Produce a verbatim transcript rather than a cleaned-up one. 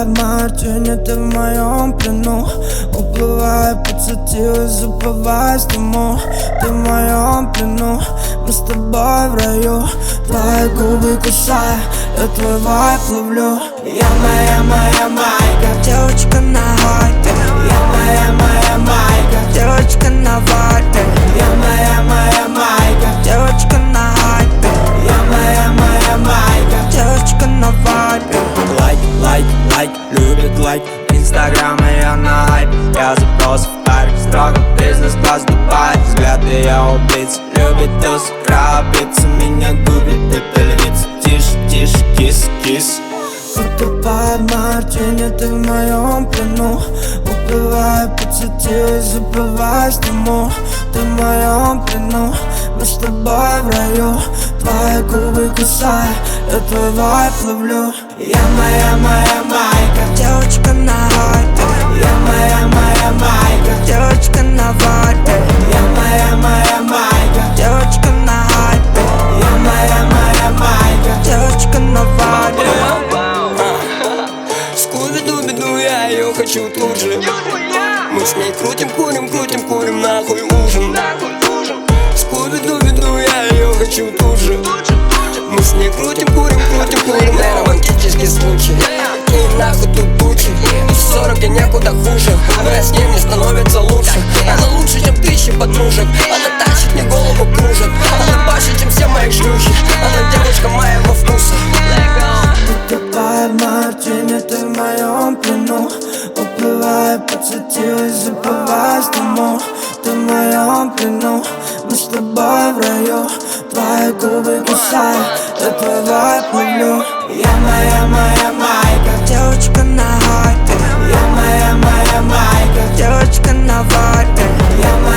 Утопает мартини, ты в моем плену. Уплываю, подсветилась, забываясь тому. Ты в моем плену, мы с тобой в раю. Твои губы кусаю, я твой вайб ловлю. Я моя, моя майка, девочка на хайпе. Я моя, моя майка, девочка на вайпе. Я моя, моя майка, девочка на хайпе. Я моя, моя майка, девочка на вайпе. Лайк, лайк, лайк, любит лайк. Инстаграм и я на хайп. Я запрос в парк, строго бизнес-класс Дубай. Взгляд ее убийц, любит туз, крабица. Меня губит эта львица. Тише, тише, кис, кис. Утопает мартини, ты в моем плену. Уплываю, подсветилась, забываясь тому. Ты в моем плену, мы с тобой в раю. Твои губы кусаю, я твой вайб ловлю. Я моя, моя майка, девочка на хайпе. Я моя, моя майка, девочка на вайпе. Я моя, моя майка, девочка на хайпе. Я моя, моя майка, девочка на вайпе. Скуби-дуби-ду, я ее хочу тут же. Мы с ней крутим, курим, крутим, курим, нахуй ужин. Скуби-дуби-ду, я ее хочу тут же. Мы с ней крутим, курим, крутим, курим. Это романтический случай, и нахуй тут бучи. В сорок и некуда хуже, но я с ней мне становится лучше. Она лучше, чем тысячи подружек. Она тащит, мне голову кружит. Она больше, чем все мои шлюхи. Она девочка моего вкуса. Утопает мартини, ты в моем плену. Уплываю, подсветилась, забываясь тому. Ты в моем плену, мы с тобой в раю. Твои губы кусаю, я твой вайб ловлю. Я моя, моя майка, девочка на хайпе. Я моя, моя майка, девочка на вайпе. Я моя